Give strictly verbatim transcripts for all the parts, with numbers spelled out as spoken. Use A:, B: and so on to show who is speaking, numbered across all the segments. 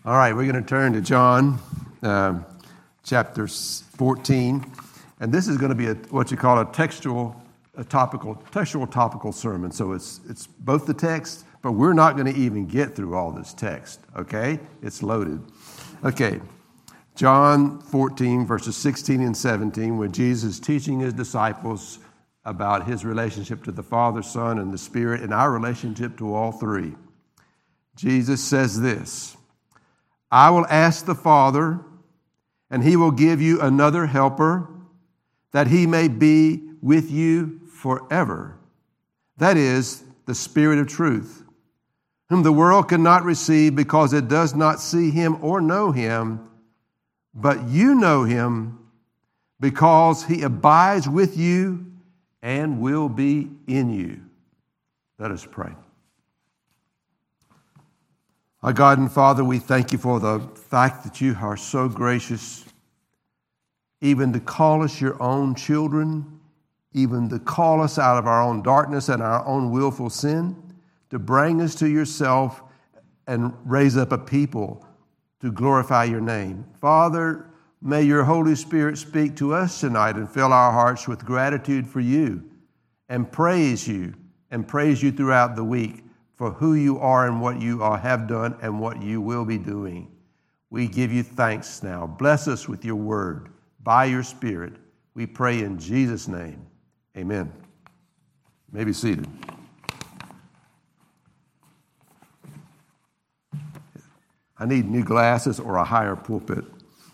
A: All right, we're going to turn to John um, chapter fourteen, and this is going to be a, what you call a textual, a topical, textual topical sermon. So it's it's both the text, but we're not going to even get through all this text. Okay, it's loaded. Okay, John fourteen verses sixteen and seventeen, when Jesus is teaching his disciples about his relationship to the Father, Son, and the Spirit, and our relationship to all three. Jesus says this: I will ask the Father, and he will give you another helper, that he may be with you forever. That is the Spirit of truth, whom the world cannot receive because it does not see him or know him. But you know him because he abides with you and will be in you. Let us pray. Our God and Father, we thank you for the fact that you are so gracious, even to call us your own children, even to call us out of our own darkness and our own willful sin, to bring us to yourself and raise up a people to glorify your name. Father, may your Holy Spirit speak to us tonight and fill our hearts with gratitude for you and praise you and praise you throughout the week for who you are and what you are, have done and what you will be doing. We give you thanks now. Bless us with your word by your Spirit. We pray in Jesus' name. Amen. You may be seated. I need new glasses or a higher pulpit.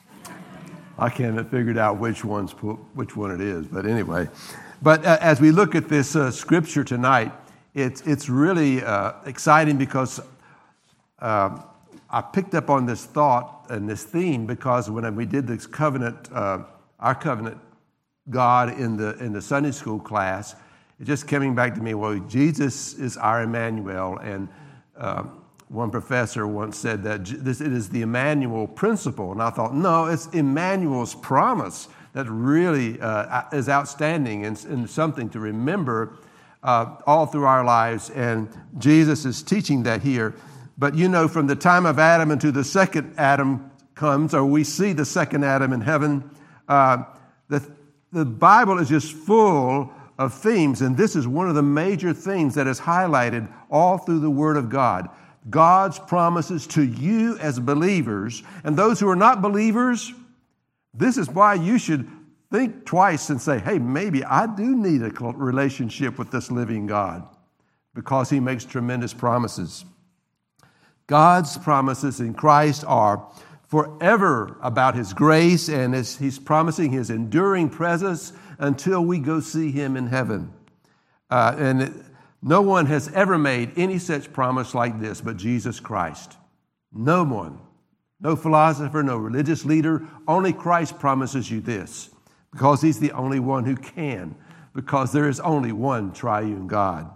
A: I can't figure out which one's which one it is, but anyway. But uh, as we look at this uh, scripture tonight, it's it's really uh, exciting because uh, I picked up on this thought and this theme because when we did this covenant, uh, our covenant God in the in the Sunday school class, it just coming back to me. Well, Jesus is our Emmanuel, and uh, one professor once said that this it is the Emmanuel principle, and I thought, no, it's Emmanuel's promise that really uh, is outstanding and, and something to remember uh, all through our lives. And Jesus is teaching that here. But you know, from the time of Adam until the second Adam comes, or we see the second Adam in heaven, uh, the the Bible is just full of themes, and this is one of the major themes that is highlighted all through the Word of God. God's promises to you as believers, and those who are not believers, this is why you should think twice and say, hey, maybe I do need a relationship with this living God, because he makes tremendous promises. God's promises in Christ are forever about his grace, and he's promising his enduring presence until we go see him in heaven. Uh, and it, No one has ever made any such promise like this but Jesus Christ. No one, no philosopher, no religious leader, only Christ promises you this, because he's the only one who can, because there is only one triune God.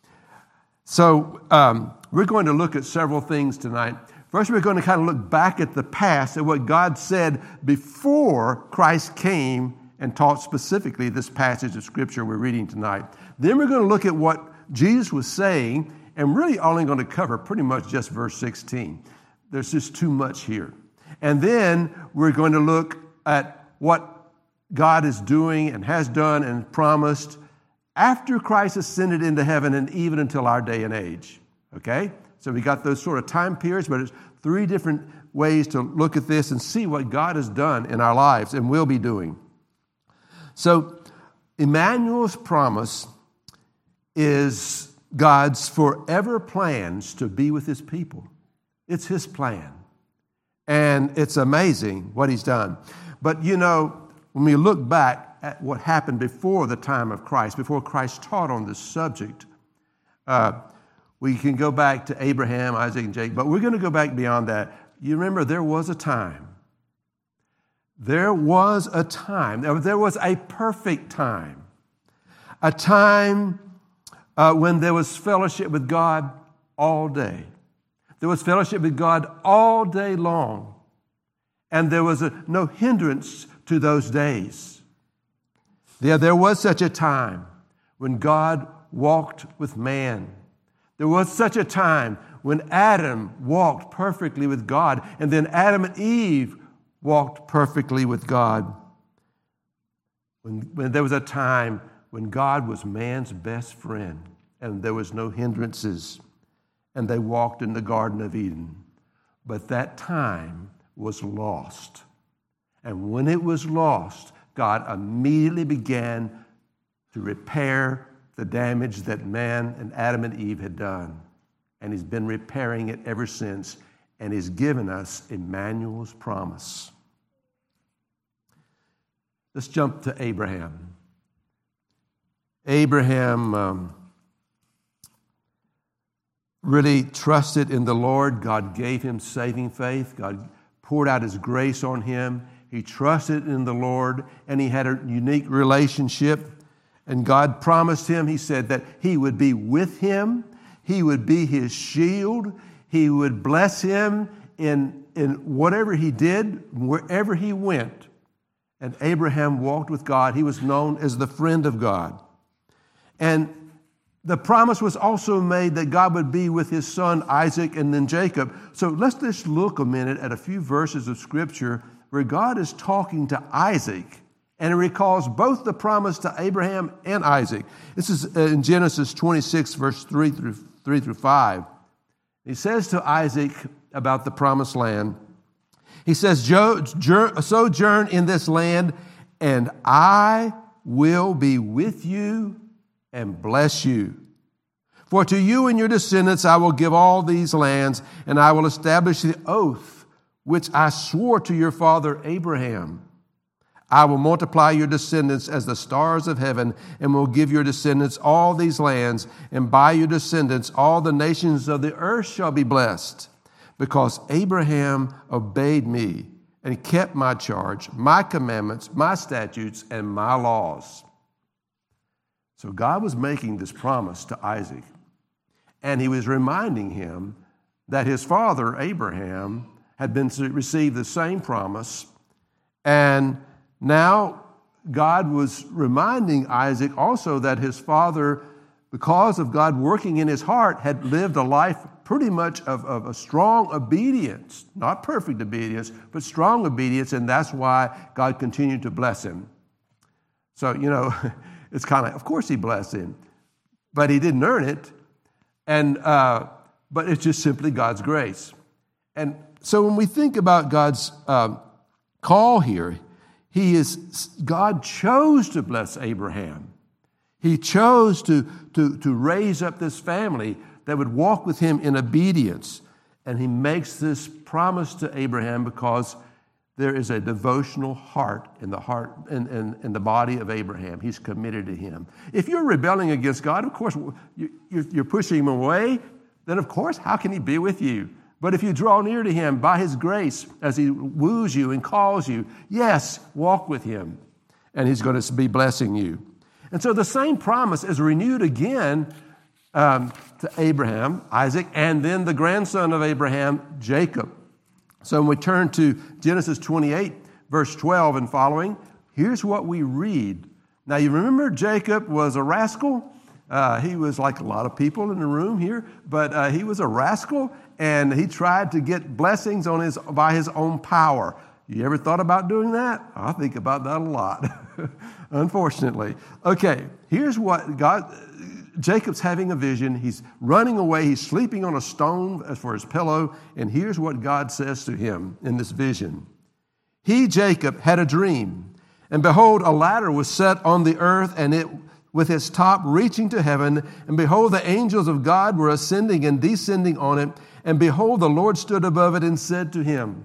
A: So um, we're going to look at several things tonight. First, we're going to kind of look back at the past, at what God said before Christ came and taught specifically this passage of Scripture we're reading tonight. Then we're going to look at what Jesus was saying, and really only going to cover pretty much just verse sixteen. There's just too much here. And then we're going to look at what God is doing and has done and promised after Christ ascended into heaven and even until our day and age. Okay? So we got those sort of time periods, but it's three different ways to look at this and see what God has done in our lives and will be doing. So Emmanuel's promise is God's forever plans to be with his people. It's his plan. And it's amazing what he's done. But you know, when we look back at what happened before the time of Christ, before Christ taught on this subject, uh, we can go back to Abraham, Isaac, and Jacob, but we're going to go back beyond that. You remember, there was a time. There was a time. There was a perfect time. A time Uh, when there was fellowship with God all day. There was fellowship with God all day long. And there was a, no hindrance to those days. There, there was such a time when God walked with man. There was such a time when Adam walked perfectly with God, and then Adam and Eve walked perfectly with God. When, when there was a time when God was man's best friend, and there was no hindrances, and they walked in the Garden of Eden. But that time was lost. And when it was lost, God immediately began to repair the damage that man and Adam and Eve had done. And he's been repairing it ever since, and he's given us Emmanuel's promise. Let's jump to Abraham. Abraham um, really trusted in the Lord. God gave him saving faith. God poured out his grace on him. He trusted in the Lord, and he had a unique relationship. And God promised him, he said, that he would be with him. He would be his shield. He would bless him in, in whatever he did, wherever he went. And Abraham walked with God. He was known as the friend of God. And the promise was also made that God would be with his son Isaac and then Jacob. So let's just look a minute at a few verses of Scripture where God is talking to Isaac, and it recalls both the promise to Abraham and Isaac. This is in Genesis twenty-six, verse three through three through five. He says to Isaac about the promised land, he says, "Sojourn in this land, and I will be with you and bless you. For to you and your descendants I will give all these lands, and I will establish the oath which I swore to your father Abraham. I will multiply your descendants as the stars of heaven, and will give your descendants all these lands, and by your descendants all the nations of the earth shall be blessed, because Abraham obeyed me and kept my charge, my commandments, my statutes, and my laws." So God was making this promise to Isaac, and he was reminding him that his father Abraham had been to receive the same promise, and now God was reminding Isaac also that his father, because of God working in his heart, had lived a life pretty much of, of a strong obedience, not perfect obedience, but strong obedience, and that's why God continued to bless him. So, you know, it's kind of, of course he blessed him, but he didn't earn it, and uh, but it's just simply God's grace. And so when we think about God's um, call here, he is God chose to bless Abraham. He chose to, to, to raise up this family that would walk with him in obedience. And he makes this promise to Abraham because there is a devotional heart in the heart in, in, in the body of Abraham. He's committed to him. If you're rebelling against God, of course, you, you're pushing him away, then of course, how can he be with you? But if you draw near to him by his grace as he woos you and calls you, yes, walk with him, and he's going to be blessing you. And so the same promise is renewed again um, to Abraham, Isaac, and then the grandson of Abraham, Jacob. So when we turn to Genesis twenty-eight, verse twelve and following, here's what we read. Now, you remember Jacob was a rascal? Uh, he was like a lot of people in the room here, but uh, he was a rascal, and he tried to get blessings on his by his own power. You ever thought about doing that? I think about that a lot, unfortunately. Okay, here's what God, Jacob's having a vision. He's running away. He's sleeping on a stone for his pillow, and here's what God says to him in this vision. He, Jacob, had a dream, and behold, a ladder was set on the earth, and it with its top reaching to heaven, and behold, the angels of God were ascending and descending on it, and behold, the Lord stood above it and said to him,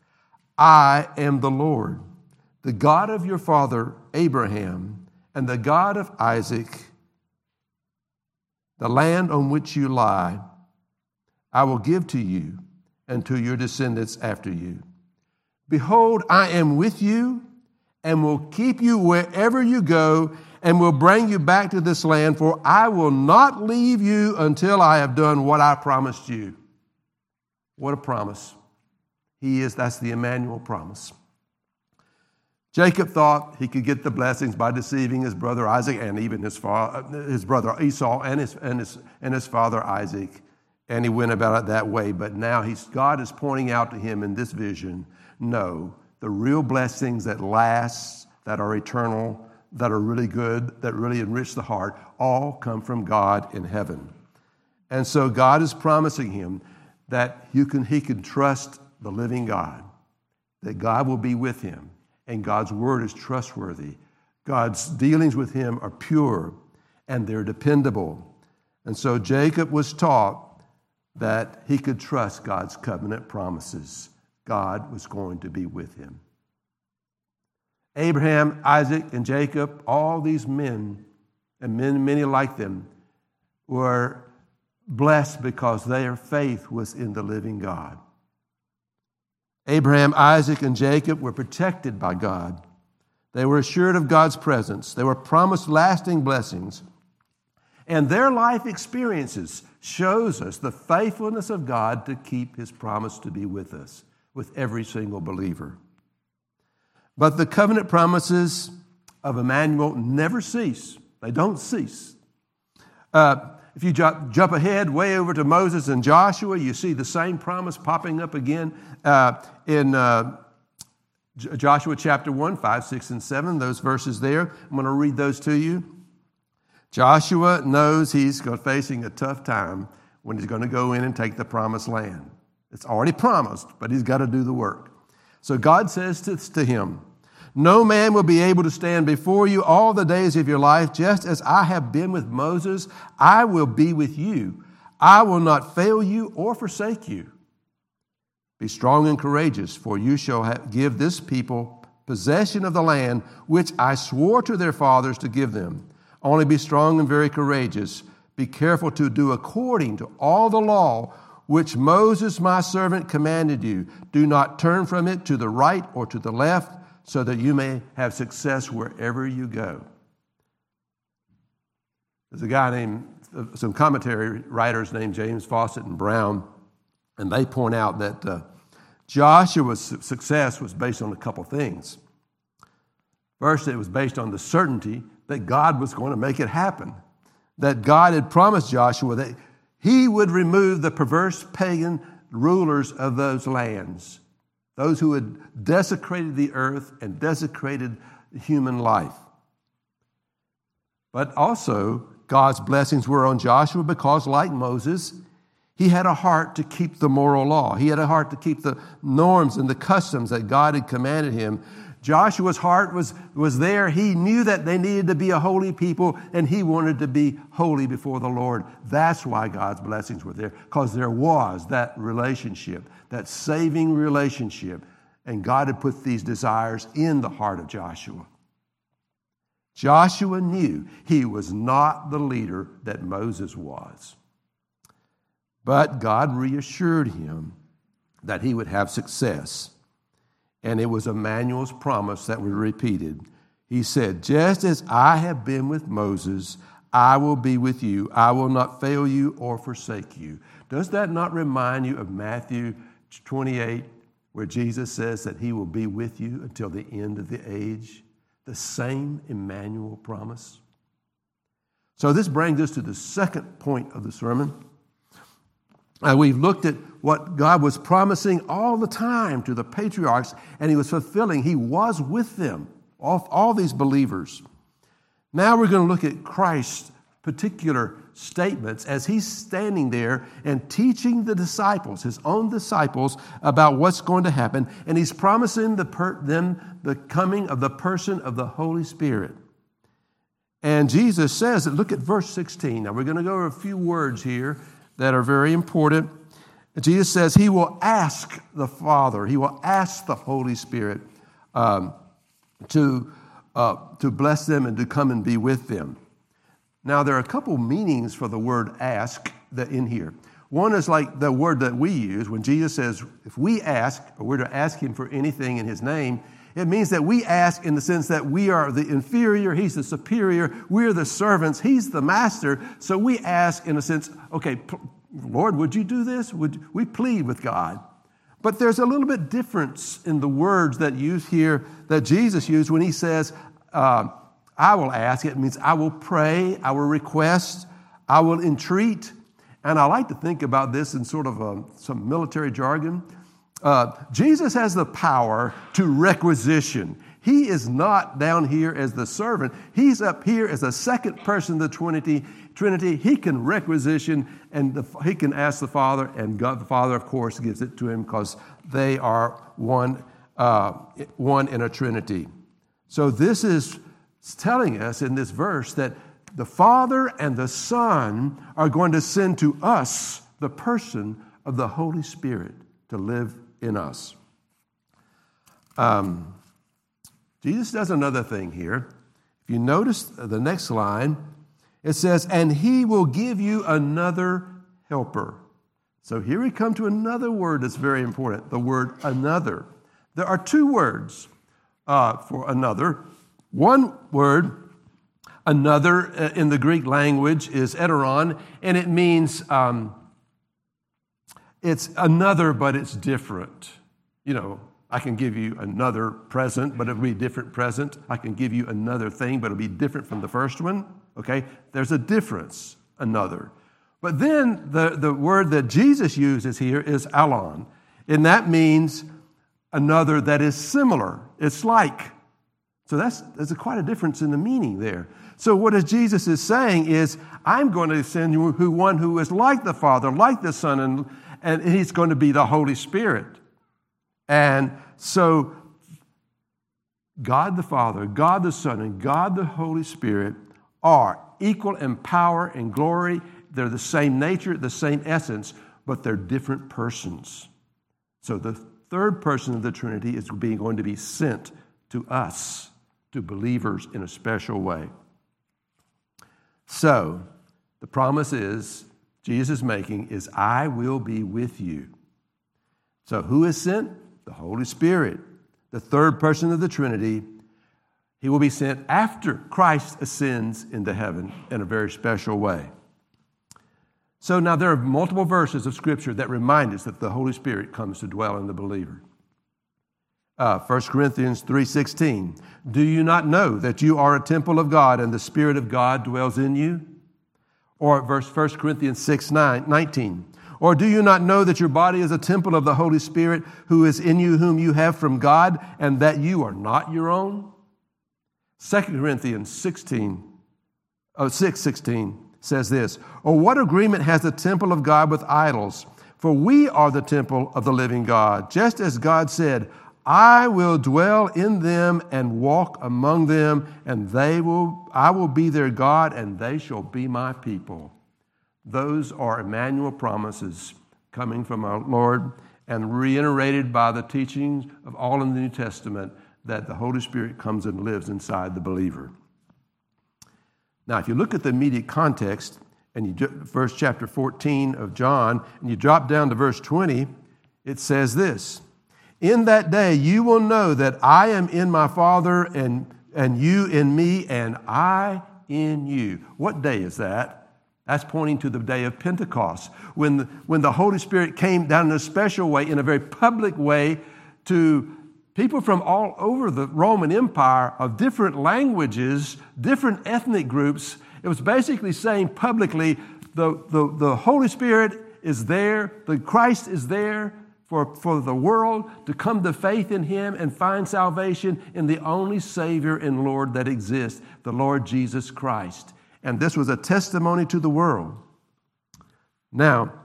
A: I am the Lord, the God of your father Abraham, and the God of Isaac. The land on which you lie, I will give to you and to your descendants after you. Behold, I am with you and will keep you wherever you go, and will bring you back to this land, for I will not leave you until I have done what I promised you. What a promise. He is, that's the Emmanuel promise. Jacob thought he could get the blessings by deceiving his brother Isaac and even his, fa- his brother Esau and his, and, his, and his father Isaac. and he went about it that way. But now he's, God is pointing out to him in this vision, no, the real blessings that last, that are eternal, that are really good, that really enrich the heart, all come from God in heaven. And so God is promising him that you can, he can trust the living God, that God will be with him, and God's word is trustworthy. God's dealings with him are pure, and they're dependable. And so Jacob was taught that he could trust God's covenant promises. God was going to be with him. Abraham, Isaac, and Jacob, all these men, and men, many like them, were blessed because their faith was in the living God. Abraham, Isaac, and Jacob were protected by God. They were assured of God's presence. They were promised lasting blessings. And their life experiences shows us the faithfulness of God to keep his promise to be with us, with every single believer. But the covenant promises of Emmanuel never cease. They don't cease. Uh, if you jump, jump ahead way over to Moses and Joshua, you see the same promise popping up again uh, in uh, Joshua chapter one, five, six, and seven, those verses there. I'm going to read those to you. Joshua knows he's facing a tough time when he's going to go in and take the promised land. It's already promised, but he's got to do the work. So God says to, to him, no man will be able to stand before you all the days of your life. Just as I have been with Moses, I will be with you. I will not fail you or forsake you. Be strong and courageous, for you shall have, give this people possession of the land which I swore to their fathers to give them. Only be strong and very courageous. Be careful to do according to all the law which Moses my servant commanded you. Do not turn from it to the right or to the left, so that you may have success wherever you go. There's a guy named, some commentary writers named James Fawcett and Brown, and they point out that uh, Joshua's success was based on a couple things. First, it was based on the certainty that God was going to make it happen, that God had promised Joshua that he would remove the perverse pagan rulers of those lands, those who had desecrated the earth and desecrated human life. But also, God's blessings were on Joshua because, like Moses, he had a heart to keep the moral law. He had a heart to keep the norms and the customs that God had commanded him. Joshua's heart was, was there. He knew that they needed to be a holy people, and he wanted to be holy before the Lord. That's why God's blessings were there, because there was that relationship, that saving relationship, and God had put these desires in the heart of Joshua. Joshua knew he was not the leader that Moses was, but God reassured him that he would have success. And it was Emmanuel's promise that was repeated. He said, just as I have been with Moses, I will be with you. I will not fail you or forsake you. Does that not remind you of Matthew twenty-eight, where Jesus says that he will be with you until the end of the age? The same Emmanuel promise. So this brings us to the second point of the sermon. Uh, we've looked at what God was promising all the time to the patriarchs, and he was fulfilling. He was with them, all, all these believers. Now we're going to look at Christ's particular statements as he's standing there and teaching the disciples, his own disciples, about what's going to happen. And he's promising the per- them the coming of the person of the Holy Spirit. And Jesus says that, look at verse sixteen. Now we're going to go over a few words here that are very important. Jesus says he will ask the Father, he will ask the Holy Spirit um, to, uh, to bless them and to come and be with them. Now, there are a couple meanings for the word ask that in here. One is like the word that we use when Jesus says, if we ask, or we're to ask him for anything in his name, it means that we ask in the sense that we are the inferior, he's the superior, we're the servants, he's the master. So we ask in a sense, okay, Lord, would you do this? Would we plead with God? But there's a little bit difference in the words that used here that Jesus used when he says, uh, I will ask. It means I will pray, I will request, I will entreat. and I like to think about this in sort of a, some military jargon. Uh, Jesus has the power to requisition. He is not down here as the servant. He's up here as the second person of the Trinity. Trinity. He can requisition, and the, he can ask the Father, and God the Father, of course, gives it to him because they are one, uh, one in a Trinity. So this is telling us in this verse that the Father and the Son are going to send to us the person of the Holy Spirit to live in us. Um, Jesus does another thing here. If you notice the next line, it says, and he will give you another helper. So here we come to another word that's very important, the word another. There are two words uh, for another. One word, another, uh, in the Greek language is eteron, and it means um, it's another, but it's different. You know, I can give you another present, but it'll be a different present. I can give you another thing, but it'll be different from the first one. Okay? There's a difference, another. But then the, the word that Jesus uses here is alon, and that means another that is similar. It's like. So that's, there's a, quite a difference in the meaning there. So what is Jesus is saying is, I'm going to send you who one who is like the Father, like the Son, and, and he's going to be the Holy Spirit. And so God the Father, God the Son, and God the Holy Spirit are equal in power and glory. They're the same nature, the same essence, but they're different persons. So the third person of the Trinity is being going to be sent to us, to believers in a special way. So the promise is, Jesus is making, is I will be with you. So who is sent? The Holy Spirit, the third person of the Trinity. He will be sent after Christ ascends into heaven in a very special way. So now there are multiple verses of Scripture that remind us that the Holy Spirit comes to dwell in the believer. Uh, First Corinthians three sixteen, do you not know that you are a temple of God and the Spirit of God dwells in you? Or verse First Corinthians six nineteen, or do you not know that your body is a temple of the Holy Spirit who is in you, whom you have from God, and that you are not your own? Second Corinthians sixteen, oh, six sixteen says this, or what agreement has the temple of God with idols? For we are the temple of the living God, just as God said, I will dwell in them and walk among them, and they will, I will be their God, and they shall be my people. Those are Emmanuel promises coming from our Lord and reiterated by the teachings of all in the New Testament that the Holy Spirit comes and lives inside the believer. Now, if you look at the immediate context, and you verse chapter fourteen of John, and you drop down to verse twenty, it says this, in that day you will know that I am in my Father, and, and you in me, and I in you. What day is that? That's pointing to the day of Pentecost, when the, when the Holy Spirit came down in a special way, in a very public way, to people from all over the Roman Empire of different languages, different ethnic groups. It was basically saying publicly, the, the, the Holy Spirit is there, the Christ is there for, for the world to come to faith in Him and find salvation in the only Savior and Lord that exists, the Lord Jesus Christ. And this was a testimony to the world. Now,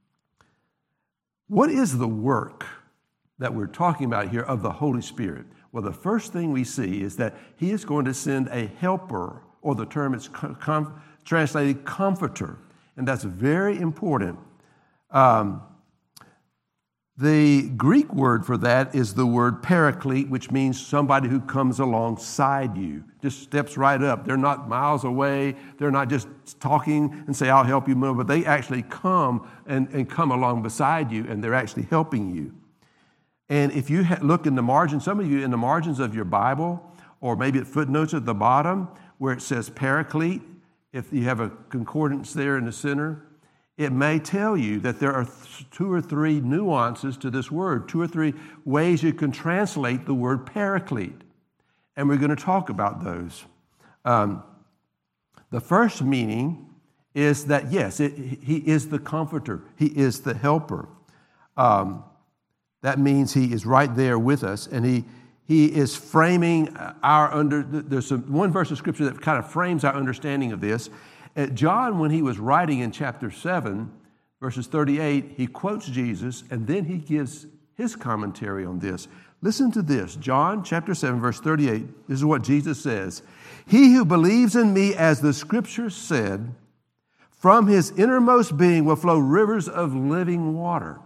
A: what is the work that we're talking about here of the Holy Spirit? Well, the first thing we see is that He is going to send a helper, or the term is com- translated comforter, and that's very important. Um, the Greek word for that is the word paraclete, which means somebody who comes alongside you, just steps right up. They're not miles away. They're not just talking and say, I'll help you move, but they actually come and, and come along beside you, and they're actually helping you. And if you look in the margin, some of you in the margins of your Bible, or maybe at footnotes at the bottom, where it says paraclete, if you have a concordance there in the center, it may tell you that there are two or three nuances to this word, two or three ways you can translate the word paraclete. And we're going to talk about those. Um, the first meaning is that, yes, it, He is the comforter. He is the helper. Um, that means He is right there with us, and He He is framing our under. There's some, one verse of Scripture that kind of frames our understanding of this. Uh, John, when he was writing in chapter seven, verses thirty-eight, he quotes Jesus, and then he gives his commentary on this. Listen to this. John chapter seven, verse thirty-eight. This is what Jesus says. He who believes in me, as the Scripture said, from his innermost being will flow rivers of living water.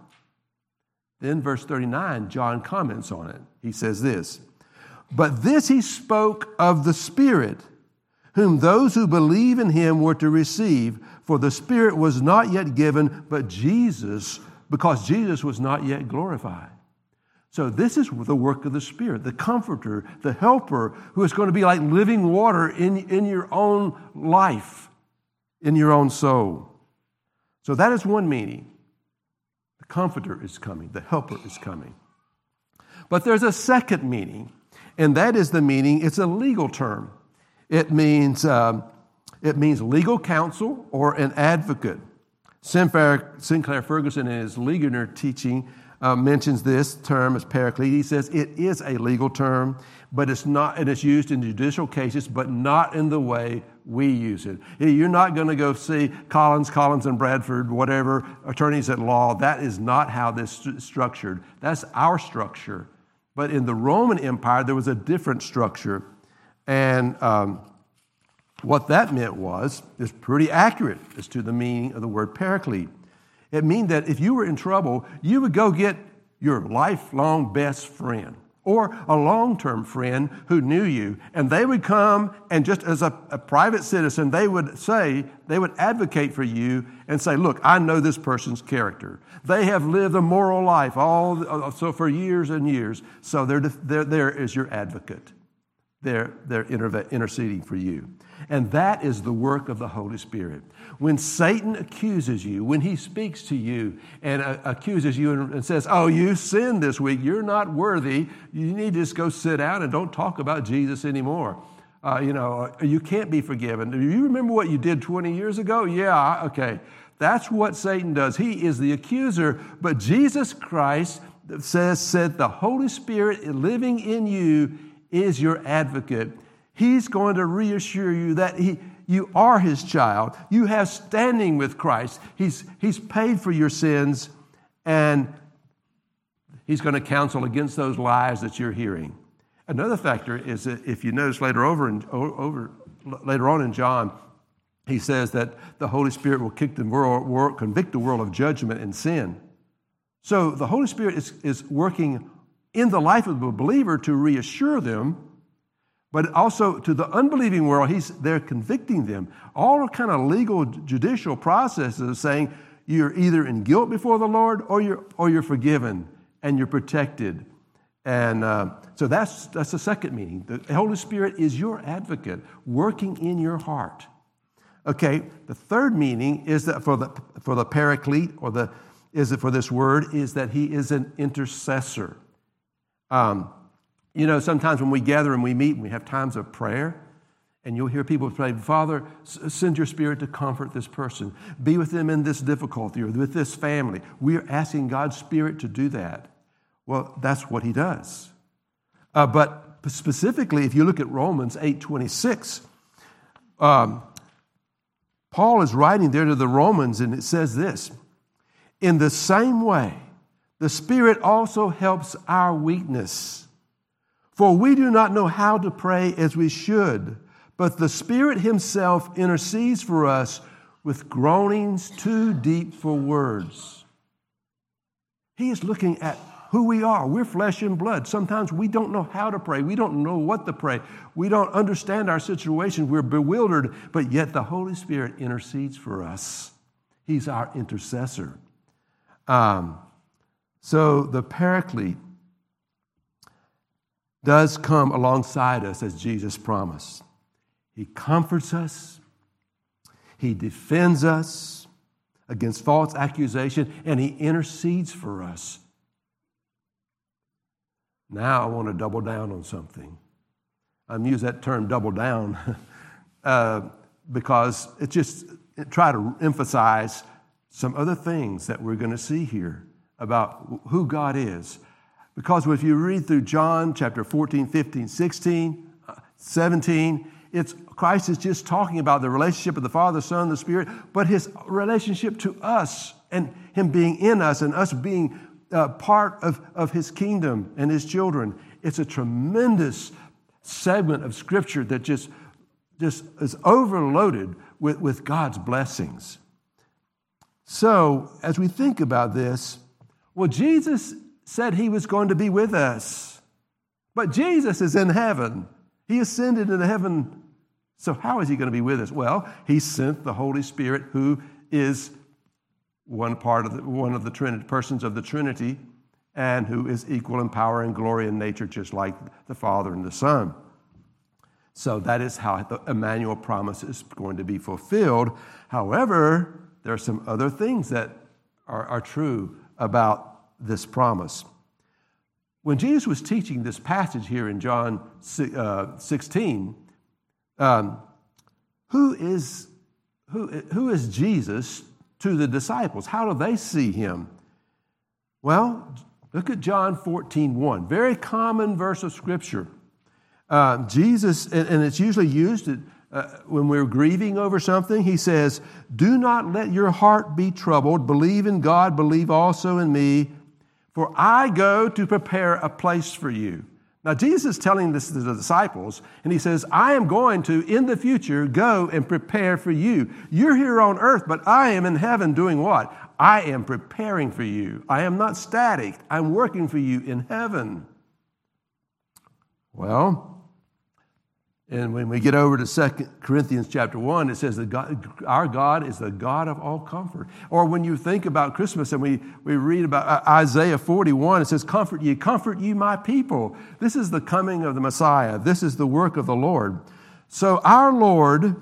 A: Then verse thirty-nine, John comments on it. He says this, but this he spoke of the Spirit, whom those who believe in him were to receive, for the Spirit was not yet given, but Jesus, because Jesus was not yet glorified. So this is the work of the Spirit, the comforter, the helper, who is going to be like living water in, in your own life, in your own soul. So that is one meaning. The comforter is coming, the helper is coming. But there's a second meaning, and that is the meaning, it's a legal term. It means, um, it means legal counsel or an advocate. Sinclair, Sinclair Ferguson, in his Ligonier teaching, uh, mentions this term as paraclete. He says it is a legal term, but it's not, and it's used in judicial cases, but not in the way we use it. You're not going to go see Collins, Collins and Bradford, whatever, attorneys at law. That is not how this is structured. That's our structure. But in the Roman Empire, there was a different structure. And um, what that meant was, is pretty accurate as to the meaning of the word paraclete. It meant that if you were in trouble, you would go get your lifelong best friend or a long-term friend who knew you, and they would come and just as a, a private citizen, they would say, they would advocate for you and say, look, I know this person's character. They have lived a moral life all so for years and years, so they're, they're there is your advocate. They're, they're interceding for you. And that is the work of the Holy Spirit. When Satan accuses you, when he speaks to you and uh, accuses you and, and says, oh, you sinned this week, you're not worthy, you need to just go sit down and don't talk about Jesus anymore. Uh, you know, you can't be forgiven. Do you remember what you did twenty years ago? Yeah, okay. That's what Satan does. He is the accuser, but Jesus Christ says, said the Holy Spirit living in you is your advocate. He's going to reassure you that he, you are his child. You have standing with Christ. He's, he's paid for your sins, and he's going to counsel against those lies that you're hearing. Another factor is that if you notice later over, in, over later on in John, he says that the Holy Spirit will kick the world, world, convict the world of judgment and sin. So the Holy Spirit is, is working in the life of the believer to reassure them, but also to the unbelieving world, he's they're convicting them. All kind of legal, judicial processes of saying you're either in guilt before the Lord or you're or you're forgiven and you're protected. And uh, so that's that's the second meaning. The Holy Spirit is your advocate, working in your heart. Okay, the third meaning is that for the for the paraclete, or the is it for this word, is that he is an intercessor. Um, you know, sometimes when we gather and we meet and we have times of prayer, and you'll hear people pray, Father, send your Spirit to comfort this person. Be with them in this difficulty or with this family. We are asking God's Spirit to do that. Well, that's what he does. Uh, but specifically, if you look at Romans eight twenty-six, um, Paul is writing there to the Romans, and it says this, in the same way, the Spirit also helps our weakness. For we do not know how to pray as we should, but the Spirit himself intercedes for us with groanings too deep for words. He is looking at who we are. We're flesh and blood. Sometimes we don't know how to pray. We don't know what to pray. We don't understand our situation. We're bewildered, but yet the Holy Spirit intercedes for us. He's our intercessor. Um, so the Paraclete does come alongside us as Jesus promised. He comforts us. He defends us against false accusation, and he intercedes for us. Now I want to double down on something. I'm using that term double down uh, because it's just try to emphasize some other things that we're going to see here about who God is. Because if you read through John chapter fourteen, fifteen, sixteen, seventeen, it's Christ is just talking about the relationship of the Father, Son, and the Spirit, but his relationship to us and him being in us and us being uh, part of, of his kingdom and his children. It's a tremendous segment of Scripture that just, just is overloaded with, with God's blessings. So, as we think about this, well, Jesus said he was going to be with us. But Jesus is in heaven. He ascended into heaven. So how is he going to be with us? Well, he sent the Holy Spirit, who is one part of the, one of the Trinity, persons of the Trinity, and who is equal in power and glory and nature, just like the Father and the Son. So that is how the Emmanuel promise is going to be fulfilled. However, there are some other things that are, are true about this promise. When Jesus was teaching this passage here in John sixteen, um, who is who, who is Jesus to the disciples? How do they see him? Well, look at John fourteen one, very common verse of Scripture. Uh, Jesus, and, and it's usually used uh, when we're grieving over something. He says, "Do not let your heart be troubled. Believe in God, believe also in me. For I go to prepare a place for you." Now, Jesus is telling this to the disciples, and he says, I am going to, in the future, go and prepare for you. You're here on earth, but I am in heaven doing what? I am preparing for you. I am not static. I'm working for you in heaven. Well, and when we get over to Second Corinthians chapter one, it says that God, our God is the God of all comfort. Or when you think about Christmas and we, we read about Isaiah forty-one, it says, comfort ye, comfort ye my people. This is the coming of the Messiah. This is the work of the Lord. So our Lord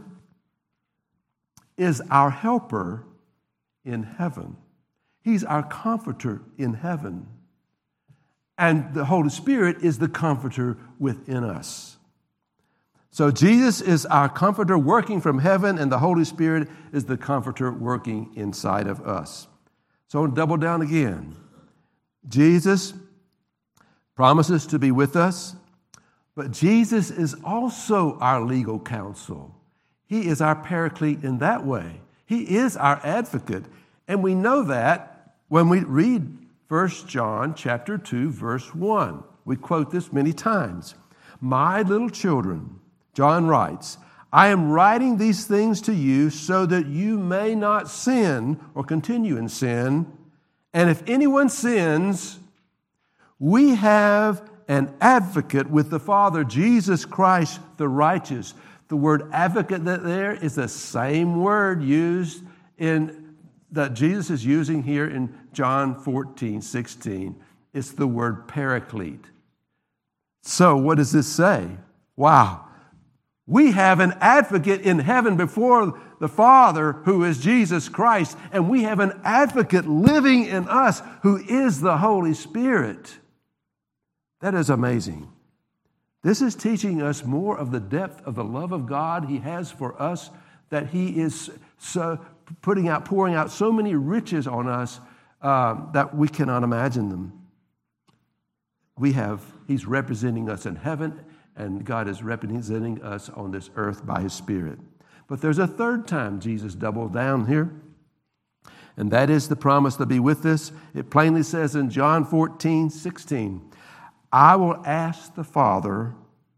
A: is our helper in heaven. He's our comforter in heaven. And the Holy Spirit is the comforter within us. So Jesus is our comforter working from heaven, and the Holy Spirit is the comforter working inside of us. So double down again. Jesus promises to be with us, but Jesus is also our legal counsel. He is our paraclete in that way. He is our advocate, and we know that when we read First John chapter two, verse one. We quote this many times. My little children, John writes, I am writing these things to you so that you may not sin or continue in sin. And if anyone sins, we have an advocate with the Father, Jesus Christ the righteous. The word advocate there is the same word used in that Jesus is using here in John fourteen, sixteen. It's the word paraclete. So what does this say? Wow. We have an advocate in heaven before the Father, who is Jesus Christ, and we have an advocate living in us who is the Holy Spirit. That is amazing. This is teaching us more of the depth of the love of God He has for us, that He is so putting out, pouring out so many riches on us uh, that we cannot imagine them. We have, He's representing us in heaven, and God is representing us on this earth by His Spirit. But there's a third time Jesus doubled down here, and that is the promise to be with us. It plainly says in John fourteen, sixteen, I will ask the Father.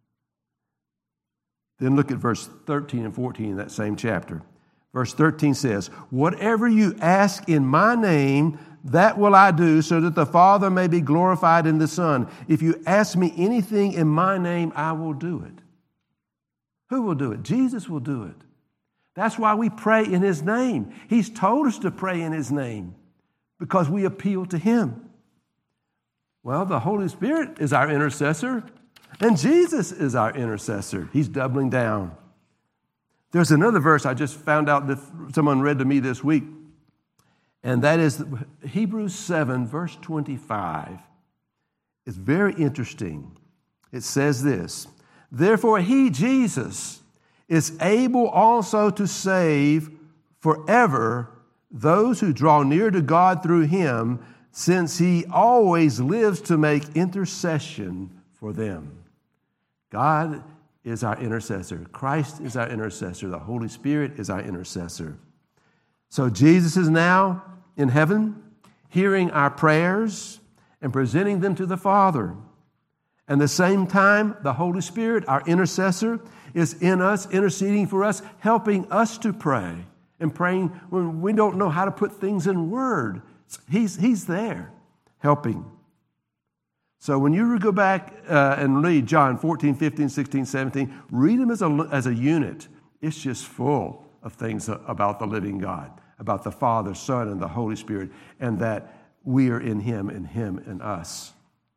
A: Then look at verse thirteen and fourteen in that same chapter. Verse thirteen says, whatever you ask in my name, that will I do, so that the Father may be glorified in the Son. If you ask me anything in my name, I will do it. Who will do it? Jesus will do it. That's why we pray in His name. He's told us to pray in His name because we appeal to Him. Well, the Holy Spirit is our intercessor, and Jesus is our intercessor. He's doubling down. There's another verse I just found out that someone read to me this week, and that is Hebrews seven, verse twenty-five. It's very interesting. It says this, therefore He, Jesus, is able also to save forever those who draw near to God through him, since he always lives to make intercession for them. God is our intercessor. Christ is our intercessor. The Holy Spirit is our intercessor. So Jesus is now in heaven, hearing our prayers and presenting them to the Father. And at the same time, the Holy Spirit, our intercessor, is in us, interceding for us, helping us to pray. And praying when we don't know how to put things in word. He's, he's there, helping. So when you go back uh, and read John fourteen, fifteen, sixteen, seventeen, read them as a, as a unit. It's just full of things about the living God, about the Father, Son, and the Holy Spirit, and that we are in him and him in us.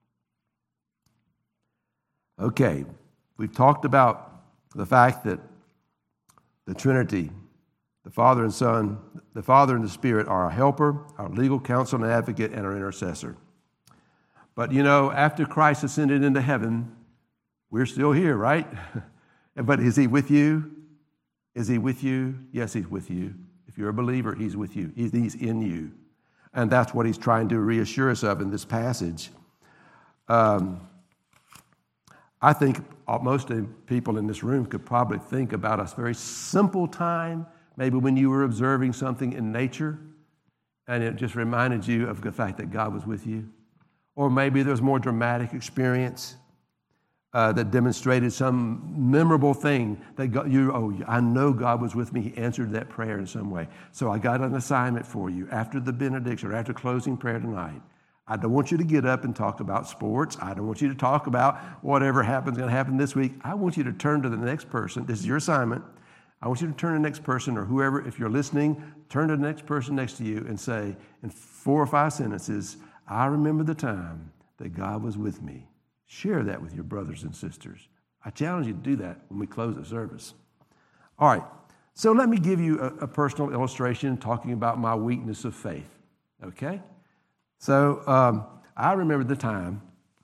A: Okay, we've talked about the fact that the Trinity, the Father and Son, the Father and the Spirit are our helper, our legal counsel and advocate, and our intercessor. But you know, after Christ ascended into heaven, we're still here, right? But is he with you? Is he with you? Yes, he's with you. If you're a believer, he's with you. He's in you. And that's what he's trying to reassure us of in this passage. Um, I think most of the people in this room could probably think about a very simple time, maybe when you were observing something in nature, and it just reminded you of the fact that God was with you. Or maybe there was more dramatic experience uh, that demonstrated some memorable thing that God, you, oh, I know God was with me. He answered that prayer in some way. So I got an assignment for you after the benediction or after closing prayer tonight. I don't want you to get up and talk about sports. I don't want you to talk about whatever happens going to happen this week. I want you to turn to the next person. This is your assignment. I want you to turn to the next person, or whoever, if you're listening, turn to the next person next to you and say in four or five sentences, I remember the time that God was with me. Share that with your brothers and sisters. I challenge you to do that when we close the service. All right, so let me give you a, a personal illustration talking about my weakness of faith, okay? So um, I remember the time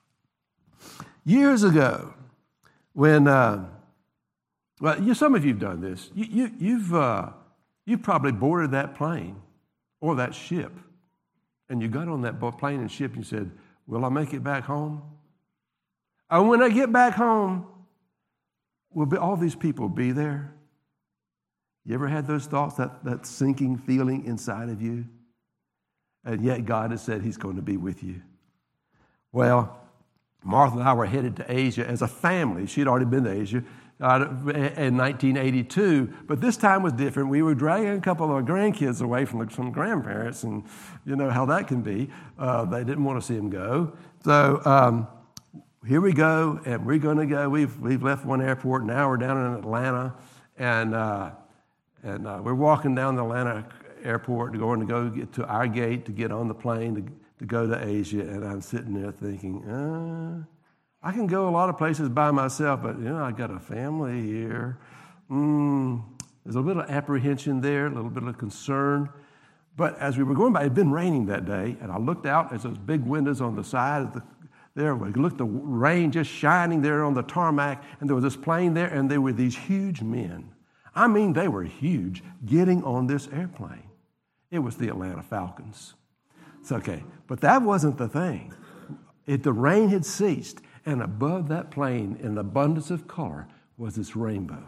A: years ago when, uh, well, you, some of you have done this. You, you, you've, uh, you've probably boarded that plane or that ship, and you got on that plane and ship and you said, will I make it back home? And when I get back home, will be, all these people be there? You ever had those thoughts, that, that sinking feeling inside of you? And yet God has said he's going to be with you. Well, Martha and I were headed to Asia as a family. She'd already been to Asia uh, in nineteen eighty-two, but this time was different. We were dragging a couple of our grandkids away from some grandparents, and you know how that can be. Uh, they didn't want to see them go. So um, here we go, and we're going to go. We've we've left one airport. Now we're down in Atlanta, and uh, and uh, we're walking down the Atlanta airport, going to go get to our gate to get on the plane to, to go to Asia, and I'm sitting there thinking, uh, I can go a lot of places by myself, but you know, I got a family here. Mm, there's a little bit of apprehension there, a little bit of concern. But as we were going by, it had been raining that day, and I looked out as those big windows on the side of the there. We looked the rain just shining there on the tarmac, and there was this plane there, and there were these huge men. I mean, they were huge, getting on this airplane. It was the Atlanta Falcons. It's okay, but that wasn't the thing. It, the rain had ceased, and above that plane, in an abundance of color, was this rainbow.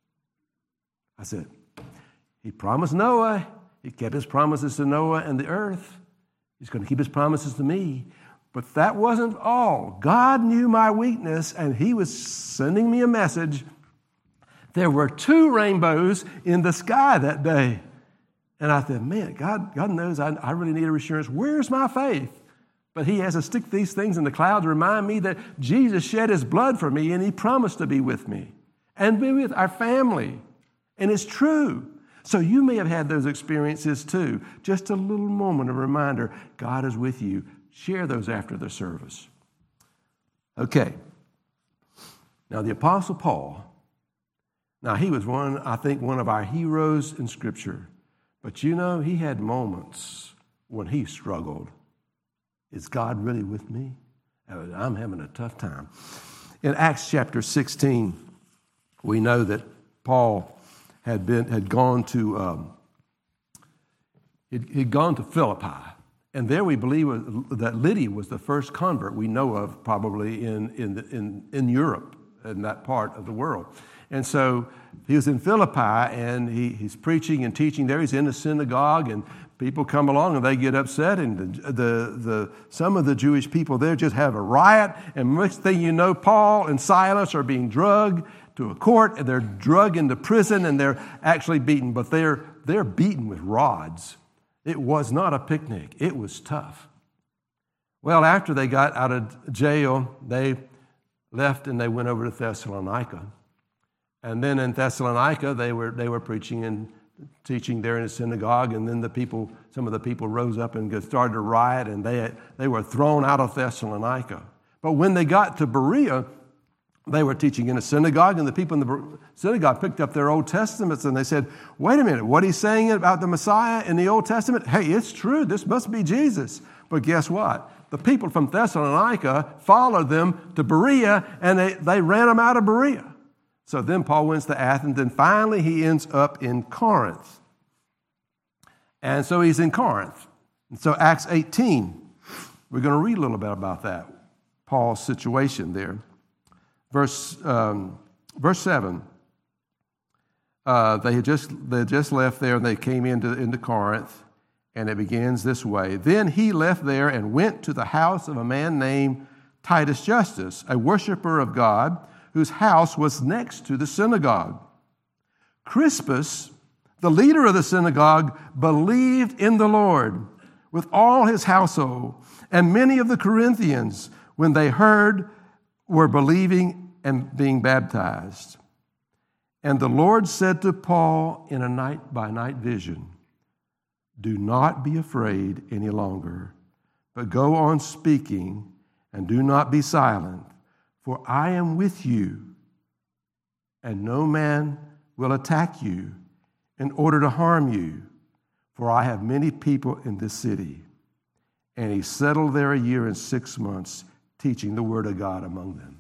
A: I said, he promised Noah. He kept his promises to Noah and the earth. He's going to keep his promises to me. But that wasn't all. God knew my weakness, and he was sending me a message. There were two rainbows in the sky that day. And I said, man, God, God knows I, I really need a reassurance. Where's my faith? But he has to stick these things in the cloud to remind me that Jesus shed his blood for me, and he promised to be with me and be with our family. And it's true. So you may have had those experiences too. Just a little moment of reminder, God is with you. Share those after the service. Okay. Now the Apostle Paul, now he was one, I think, one of our heroes in Scripture. But you know, he had moments when he struggled. Is God really with me? I'm having a tough time. In Acts chapter sixteen, we know that Paul had been had gone to um, He'd, he'd gone to Philippi. And there we believe that Lydia was the first convert we know of probably in, in, the, in, in Europe, in that part of the world. And so he was in Philippi, and he, he's preaching and teaching there. He's in the synagogue, and people come along, and they get upset, and the, the, the some of the Jewish people there just have a riot, and next thing you know, Paul and Silas are being drugged to a court, and they're drugged into prison, and they're actually beaten, but they're they're beaten with rods. It was not a picnic. It was tough. Well, after they got out of jail, they left and they went over to Thessalonica. And then in Thessalonica, they were they were preaching and teaching there in a synagogue, and then the people, some of the people rose up and started to riot, and they they were thrown out of Thessalonica. But when they got to Berea, they were teaching in a synagogue, and the people in the synagogue picked up their Old Testaments, and they said, wait a minute, what he's saying about the Messiah in the Old Testament? Hey, it's true. This must be Jesus. But guess what? The people from Thessalonica followed them to Berea, and they, they ran them out of Berea. So then Paul went to Athens, and finally he ends up in Corinth. And so he's in Corinth. And so Acts eighteen, we're going to read a little bit about that, Paul's situation there. Verse um, verse seven, uh, they had just they had just left there, and they came into, into Corinth, and it begins this way. Then he left there and went to the house of a man named Titus Justus, a worshiper of God, whose house was next to the synagogue. Crispus, the leader of the synagogue, believed in the Lord with all his household, and many of the Corinthians, when they heard, were believing and being baptized. And the Lord said to Paul in a night-by-night vision, do not be afraid any longer, but go on speaking, and do not be silent, for I am with you, and no man will attack you in order to harm you, for I have many people in this city. And he settled there a year and six months, teaching the word of God among them.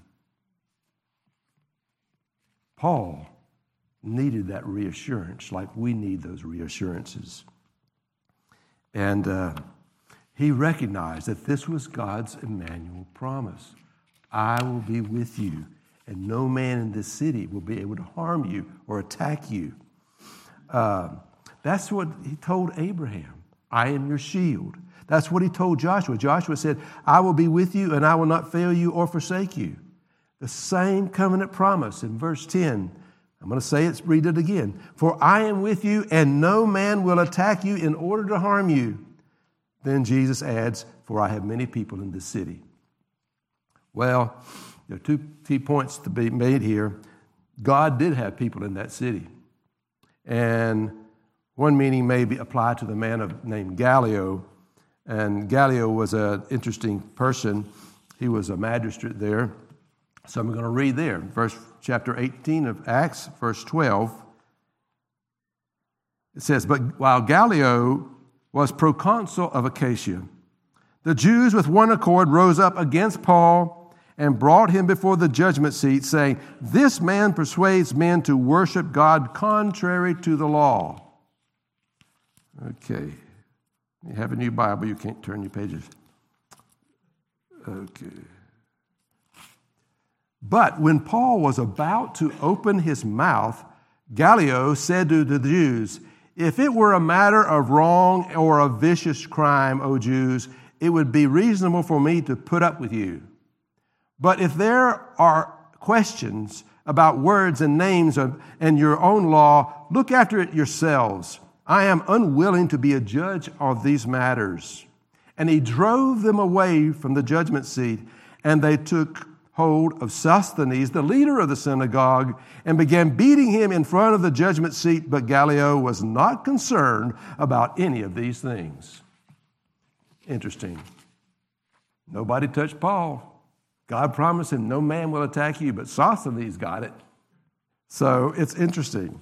A: Paul needed that reassurance like we need those reassurances. And uh, he recognized that this was God's Emmanuel promise. I will be with you, and no man in this city will be able to harm you or attack you. Uh, that's what he told Abraham. I am your shield. That's what he told Joshua. Joshua said, I will be with you, and I will not fail you or forsake you. The same covenant promise in verse ten. I'm going to say it, read it again. For I am with you, and no man will attack you in order to harm you. Then Jesus adds, for I have many people in this city. Well, there are two key points to be made here. God did have people in that city. And one meaning may be applied to the man of, named Gallio. And Gallio was an interesting person. He was a magistrate there. So I'm going to read there. Verse chapter eighteen of Acts, verse twelve. It says, but while Gallio was proconsul of Achaia, the Jews with one accord rose up against Paul and brought him before the judgment seat, saying, this man persuades men to worship God contrary to the law. Okay. You have a new Bible, you can't turn your pages. Okay. But when Paul was about to open his mouth, Gallio said to the Jews, if it were a matter of wrong or a vicious crime, O Jews, it would be reasonable for me to put up with you. But if there are questions about words and names of, and your own law, look after it yourselves. I am unwilling to be a judge of these matters. And he drove them away from the judgment seat, and they took hold of Sosthenes, the leader of the synagogue, and began beating him in front of the judgment seat. But Gallio was not concerned about any of these things. Interesting. Nobody touched Paul. God promised him, no man will attack you, but Sosthenes got it. So it's interesting.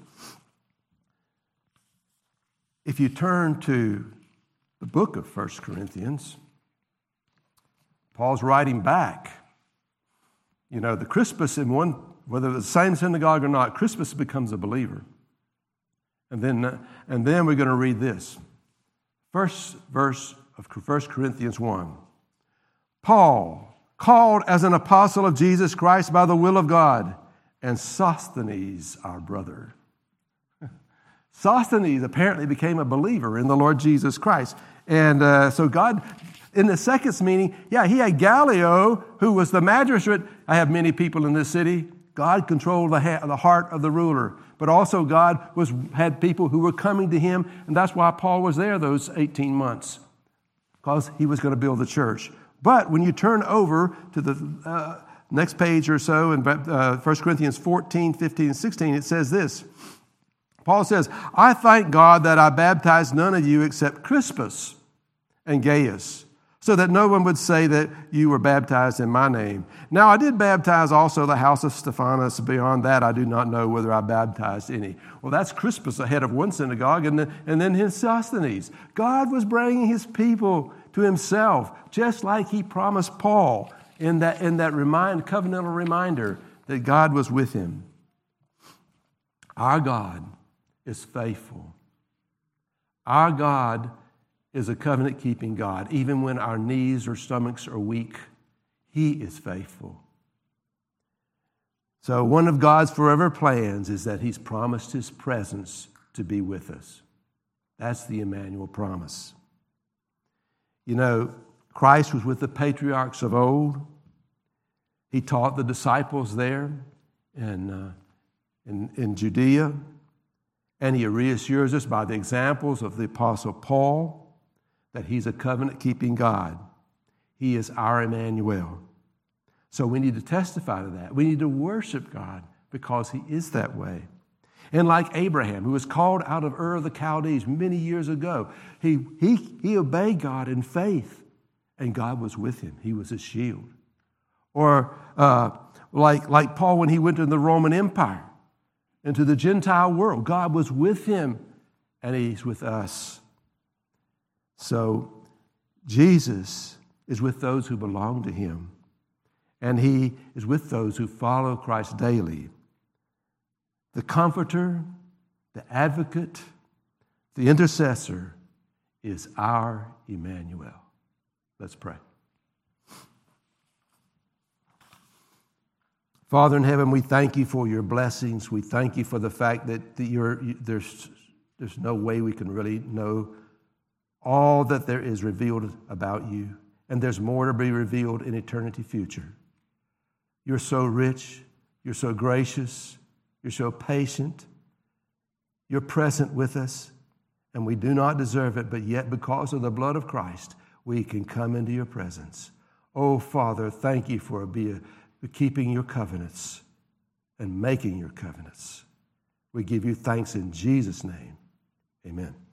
A: If you turn to the book of First Corinthians, Paul's writing back. You know, the Crispus in one, whether it's the same synagogue or not, Crispus becomes a believer. And then, uh, and then we're going to read this. First verse of First Corinthians one. Paul, called as an apostle of Jesus Christ by the will of God, and Sosthenes, our brother. Sosthenes apparently became a believer in the Lord Jesus Christ. And uh, so God, in the second meeting, yeah, he had Gallio, who was the magistrate. I have many people in this city. God controlled the, ha- the heart of the ruler. But also God was had people who were coming to him, and that's why Paul was there those eighteen months, because he was going to build the church. But when you turn over to the uh, next page or so in uh, First Corinthians fourteen, fifteen, and sixteen, it says this. Paul says, I thank God that I baptized none of you except Crispus and Gaius, so that no one would say that you were baptized in my name. Now I did baptize also the house of Stephanas. Beyond that, I do not know whether I baptized any. Well, that's Crispus, the head of one synagogue, and then, and then his Sosthenes. God was bringing his people to himself, just like he promised Paul in that, in that remind, covenantal reminder that God was with him. Our God is faithful. Our God is a covenant-keeping God. Even when our knees or stomachs are weak, he is faithful. So one of God's forever plans is that he's promised his presence to be with us. That's the Emmanuel promise. You know, Christ was with the patriarchs of old. He taught the disciples there in, uh, in, in Judea. And he reassures us by the examples of the Apostle Paul that he's a covenant-keeping God. He is our Emmanuel. So we need to testify to that. We need to worship God because he is that way. And like Abraham, who was called out of Ur of the Chaldees many years ago, he, he, he obeyed God in faith, and God was with him. He was his shield. Or uh, like, like Paul when he went to the Roman Empire, into the Gentile world, God was with him, and he's with us. So Jesus is with those who belong to him, and he is with those who follow Christ daily. The comforter, the advocate, the intercessor is our Emmanuel. Let's pray. Father in heaven, we thank you for your blessings. We thank you for the fact that the, you're, you, there's, there's no way we can really know all that there is revealed about you. And there's more to be revealed in eternity future. You're so rich. You're so gracious. You're so patient. You're present with us. And we do not deserve it, but yet because of the blood of Christ, we can come into your presence. Oh, Father, thank you for being keeping your covenants and making your covenants. We give you thanks in Jesus' name. Amen.